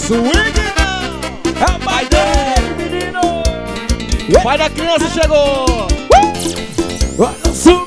Swing não! É o pai dele, menino! O pai da criança chegou! Olha o swing!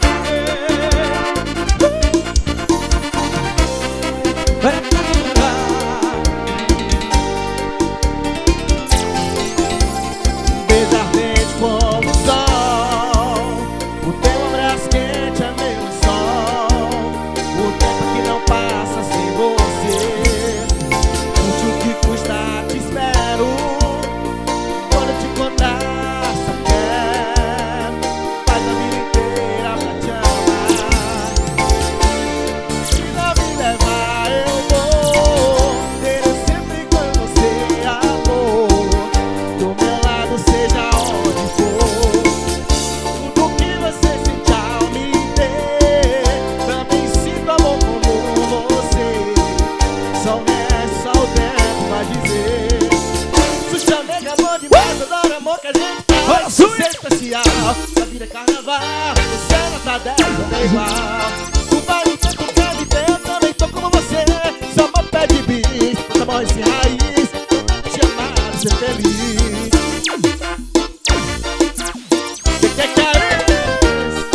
Beijo ardente como o sol, o teu abraço quente é meu sol, o tempo que não passa sem você. Curte o que custa, te espero. Quando te encontrar, só quero. Faz a vida inteira pra te amar. Se não me levar, eu vou ter sempre com você, amor. Do meu lado, seja onde for. Tudo que você sente ao me ter, também sinto amor como você. Só o tempo vai dizer. Xuxa nega, amor demais, adoro amor que a gente faz. Você é especial, a vida é carnaval. Você nota 10, não é igual. O baile tá com quem me tem, eu também tô como você. Só amor pede bis, tá bom esse raiz. Te amar, ser feliz. Que é isso?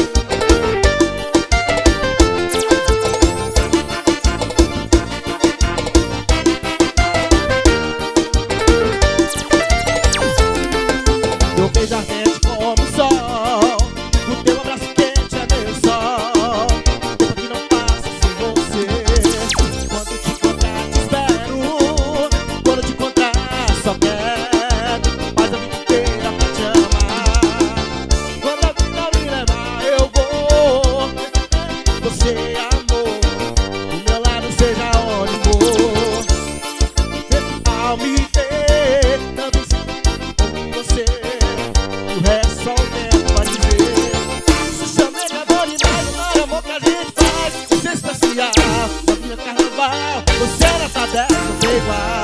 Meu beijo ardente como o sol, o teu abraço quente é meu sol. Tempo que não passa sem você. Quando te encontrar, te espero. Quando te encontrar, só quero. Faz a vida inteira pra te amar. Quando a vida me levar, eu vou. Você, amor, do meu lado, seja onde for. Ao me ter, também sinto como você. E o resto só o tempo vai dizer. Se chama de amor demais, não é amor que a gente faz. Você é especial, a minha carnaval. Você nota 10, não tem igual.